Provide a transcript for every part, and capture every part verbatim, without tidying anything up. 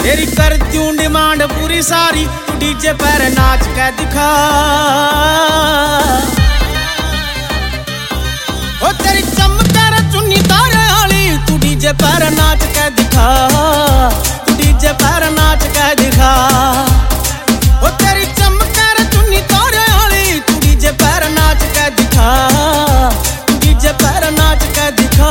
तेरी करती हूँ डिमांड पूरी सारी, तू डीजे पर नाच के दिखा। ओ तेरी चमकर चुन्नी तारे वाली, तू डीजे पर नाच के दिखा, तू डीजे पर नाच के दिखा। ओ तेरी चमकर चुन्नी तारे वाली, तू डीजे पर नाच के दिखा, तू डीजे पर नाच के दिखा।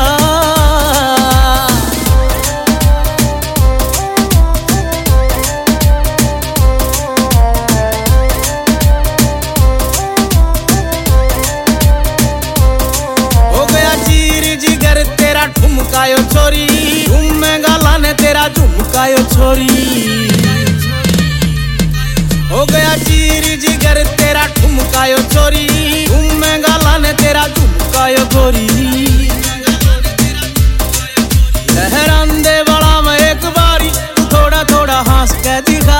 झुमकायो छोरी झूम में गाला ने तेरा झुमकायो छोरी, हो गया चीरी जिगर तेरा ठुमकायो छोरी, झूम में गाला ने तेरा झुमकायो छोरी। लहरांदे वाला में एक बारी, तू थोड़ा थोड़ा हंस के दिखा।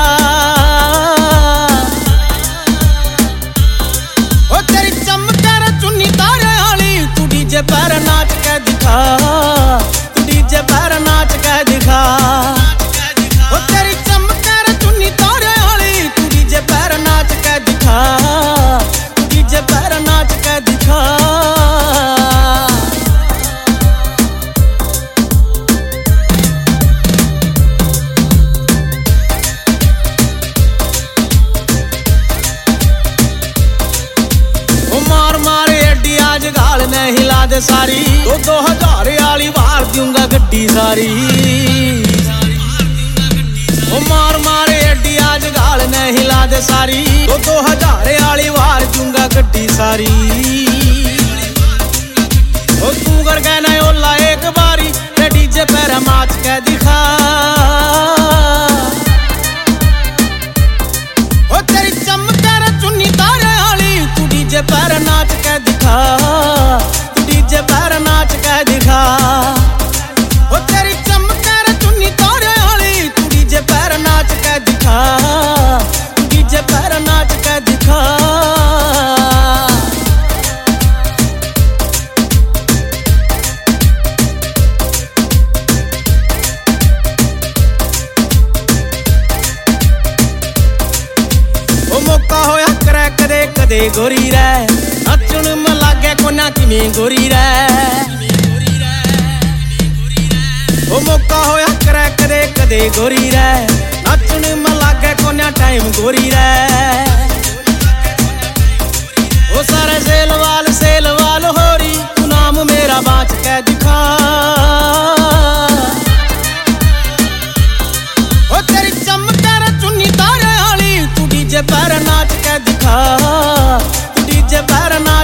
ओ तेरी चमकर चुन्नी तारे वाली, तू डीजे पर नाच के दिखा, तू डीजे पर नाच के दिखा। ओ तेरी चमकर चुन्नी तारे वाली, तू डीजे पर नाच के दिखा, तू डीजे पर नाच के दिखा। मार मार अड्डी आज गाल ने हिला दे सारी, दो दो हजार वाली बाहर दूंगा गड्डी सारी। ओ मार मार अड्डी आज गाल ने हिला दे सारी, दो दो हजार वाली बाहर दूंगा गड्डी सारी। ओ तू कर कहना ओला एक बारी, ते डीजे पर नाच के दिखा। ओ तेरी चमकर चुन्नी तारे वाली, तू डीजे पर नाच के दिखा, तू डीजे पर नाच के दिखा। ओ तेरी चमकर चुन्नी तारे वाली, तू डीजे पर नाच के दिखा, तू डीजे पर नाच के दिखा। ओ मौका होया करे कदे कदे गोरी रे, नचण में लागे कोना किवें गोरी रे। ओ मौका होया करे कदे कदे गोरी रे, नचण में लागे कोना टाइम गोरी रे। ओ सारे सेलवाल सेलवाल होरी, तू नाम मेरा बाँच के दिखा। ओ तेरी चमकर चुन्नी तारे वाली, तू डीजे पर नाच के दिखा, तू डीजे पर नाच